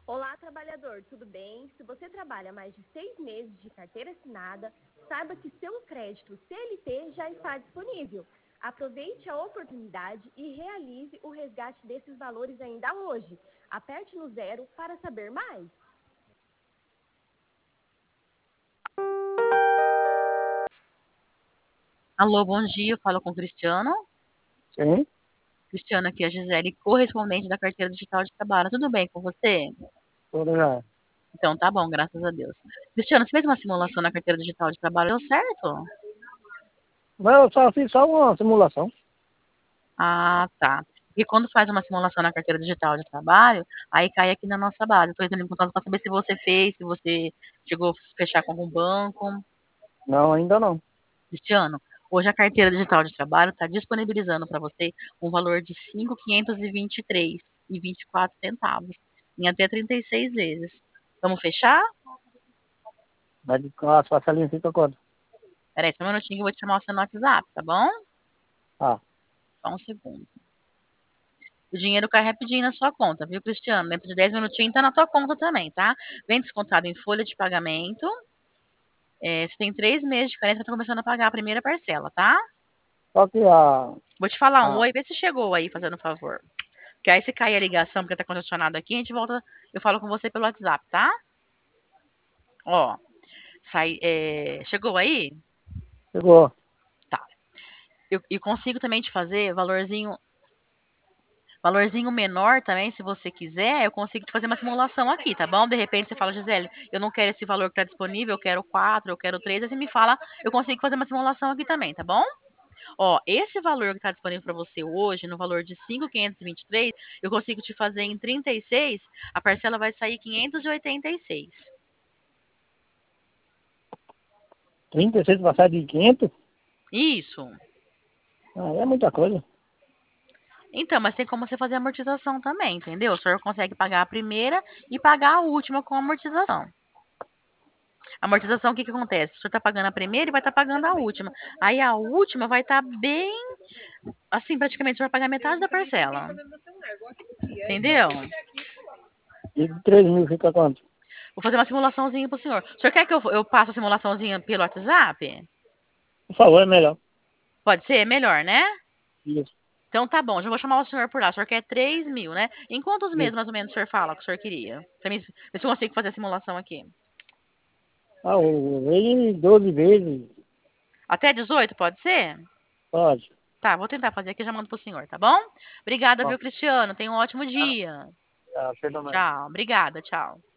Olá, trabalhador, tudo bem? Se você trabalha mais de 6 meses de carteira assinada, saiba que seu crédito CLT já está disponível. Aproveite a oportunidade e realize o resgate desses valores ainda hoje. Aperte no 0 para saber mais. Alô, bom dia. Eu falo com o Cristiano. Sim, Cristiano, aqui é a Gisele, correspondente da carteira digital de trabalho. Tudo bem com você? tudo já. Então, tá bom, graças a Deus. Cristiano, você fez uma simulação na carteira digital de trabalho? Deu certo? Não, eu só fiz só uma simulação. Ah, tá. E quando faz uma simulação na carteira digital de trabalho, aí cai aqui na nossa base. Estou entrando em contato para saber se você fez, se você chegou a fechar com algum banco. Não, ainda não. Cristiano, hoje a carteira digital de trabalho está disponibilizando para você um valor de 5.523,24 centavos em até 36 vezes. Vamos fechar? Mas as parcelinhas ficam quanto? Peraí, só um minutinho que eu vou te chamar o seu no WhatsApp, tá bom? Ah, Só um segundo. O dinheiro cai rapidinho na sua conta, viu, Cristiano? Dentro de 10 minutinhos tá na tua conta também, tá? Vem descontado em folha de pagamento. Você tem 3 meses de carência, tá começando a pagar a primeira parcela, tá? só que Vou te falar um a, oi, vê se chegou aí, fazendo um favor. Que aí se cair a ligação porque tá congestionado aqui, a gente volta, eu falo com você pelo WhatsApp, tá? Ó, chegou aí? chegou. Tá. Eu consigo também te fazer valorzinho menor também, se você quiser, eu consigo te fazer uma simulação aqui, tá bom? De repente você fala, Gisele, eu não quero esse valor que tá disponível, eu quero 4, eu quero 3, aí você me fala, eu consigo fazer uma simulação aqui também, tá bom? Ó, esse valor que está disponível para você hoje, no valor de 5.523, eu consigo te fazer em 36, a parcela vai sair 586. 36 passar de 500? Isso. Ah, é muita coisa. Então, mas tem como você fazer amortização também, entendeu? O senhor consegue pagar a primeira e pagar a última com amortização. Amortização, o que que acontece? O senhor está pagando a primeira e vai estar pagando a última. Aí a última vai estar bem, assim, praticamente você vai pagar metade da parcela. Entendeu? E de 3 mil fica quanto? Vou fazer uma simulaçãozinha pro senhor. O senhor quer que eu passe a simulaçãozinha pelo WhatsApp? Por favor, é melhor. Pode ser? Melhor, né? Isso, Então tá bom, já vou chamar o senhor por lá. O senhor quer 3 mil, né? Em quantos meses isso. mais ou menos o senhor fala que o senhor queria? Pra mim, ver se eu consigo fazer a simulação aqui. Ah, em 12 vezes, Até 18, pode ser? pode. Tá, vou tentar fazer aqui e já mando pro senhor, tá bom? Obrigada, Ó, viu, Cristiano? Tenha um ótimo dia. você também. Tchau. Obrigada, tchau.